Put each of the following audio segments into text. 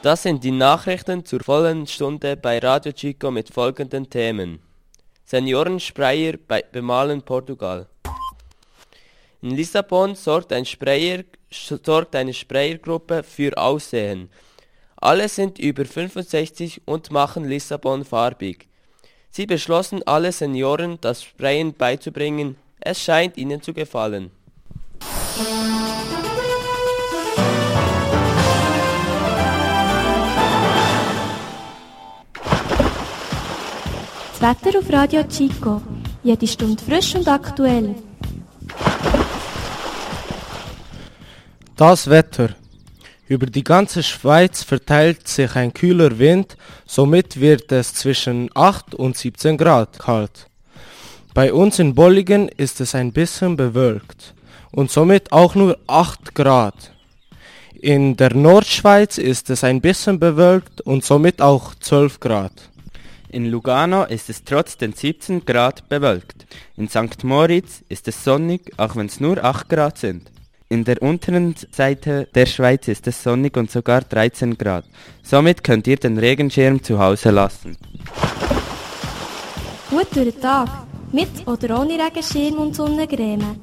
Das sind die Nachrichten zur vollen Stunde bei Radio Chico mit folgenden Themen. Seniorenspreier bemalen Portugal. In Lissabon sorgt eine Sprayergruppe für Aussehen. Alle sind über 65 und machen Lissabon farbig. Sie beschlossen, alle Senioren das Sprayen beizubringen. Es scheint ihnen zu gefallen. Das Wetter auf Radio Chico. Jede Stunde frisch und aktuell. Das Wetter. Über die ganze Schweiz verteilt sich ein kühler Wind, somit wird es zwischen 8 und 17 Grad kalt. Bei uns in Bolligen ist es ein bisschen bewölkt und somit auch nur 8 Grad. In der Nordschweiz ist es ein bisschen bewölkt und somit auch 12 Grad. In Lugano ist es trotz den 17 Grad bewölkt. In St. Moritz ist es sonnig, auch wenn es nur 8 Grad sind. In der unteren Seite der Schweiz ist es sonnig und sogar 13 Grad. Somit könnt ihr den Regenschirm zu Hause lassen. Gut durch den Tag. Mit oder ohne Regenschirm und Sonnencreme.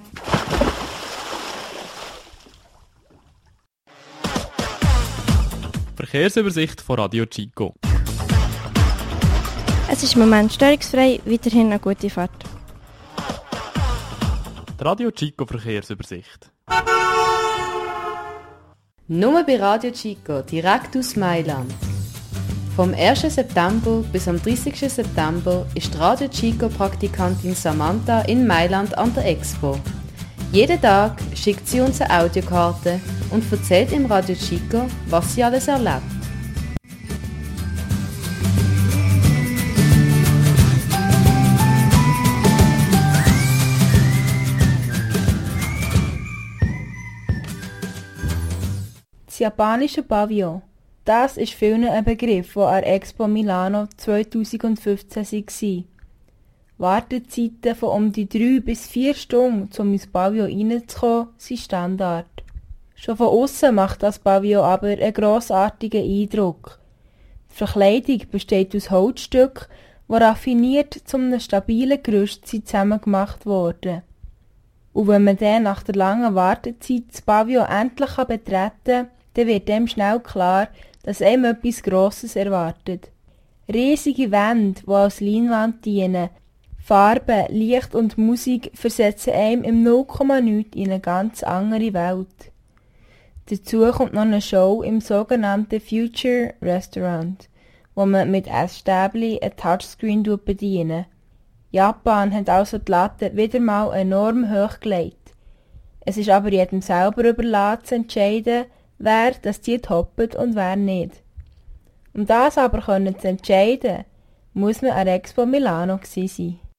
Verkehrsübersicht von Radio Chico. Es ist im Moment störungsfrei, weiterhin eine gute Fahrt. Die Radio Chico Verkehrsübersicht. Nur bei Radio Chico, direkt aus Mailand. Vom 1. September bis am 30. September ist die Radio Chico Praktikantin Samantha in Mailand an der Expo. Jeden Tag schickt sie uns eine Audiokarte und erzählt im Radio Chico, was sie alles erlebt. Das japanische Pavillon. Das ist vielen ein Begriff, der an Expo Milano 2015 war. Wartezeiten von um die 3 bis 4 Stunden, um ins Pavillon reinzukommen, sind Standard. Schon von außen macht das Pavillon aber einen grossartigen Eindruck. Die Verkleidung besteht aus Holzstücken, die raffiniert zu einem stabilen Gerüst zusammengemacht wurden. Und wenn man dann nach der langen Wartezeit das Pavillon endlich betreten kann, dann wird dem schnell klar, dass einem etwas Grosses erwartet. Riesige Wände, die als Leinwand dienen, Farben, Licht und Musik versetzen einem im 0,9 in eine ganz andere Welt. Dazu kommt noch eine Show im sogenannten Future Restaurant, wo man mit Essstäbli ein Touchscreen bedienen. Japan hat also die Latte wieder mal enorm hoch gelegt. Es ist aber jedem selber überlassen zu entscheiden, wer das die toppt und wer nicht. Um das aber zu entscheiden, muss man an Expo Milano gewesen sein.